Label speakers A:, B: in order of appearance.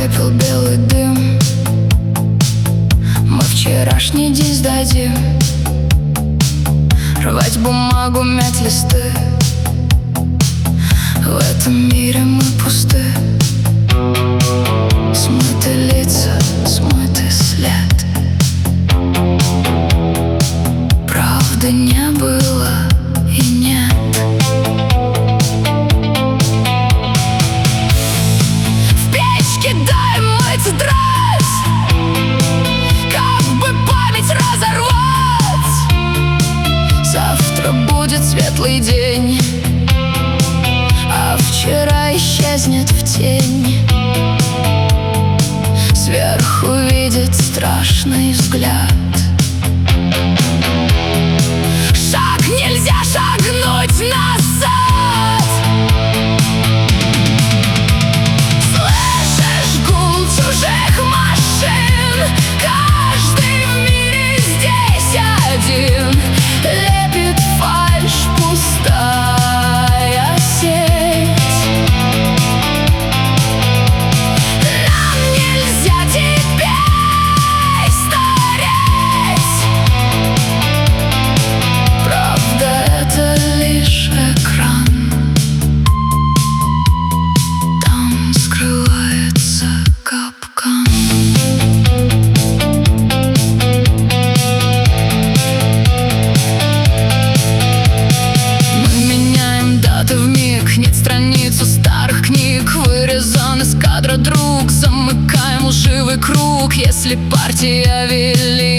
A: пепел, белый дым. Мы вчерашний день сдадим. Рвать бумагу, мять листы. В этом мире мы пусты. Смыты лица, смытый след. Правды не было и нет. В печь кидаем мы тетрадь, как бы память разорвать. Завтра будет светлый день, а вчера исчезнет в тень. Сверху видит страшный взгляд. Шаг нельзя шагнуть назад. Слышишь гул чужих машин? Каждый в мире здесь один. Лепит фальшь, пустая сеть. Нам нельзя теперь стареть. Правда, это лишь экран. Там скрывается капкан. Мы меняем даты вмиг, нет страницу старых книг. Вырезан из кадра друг, замыкаем лживый круг. Если партия велика,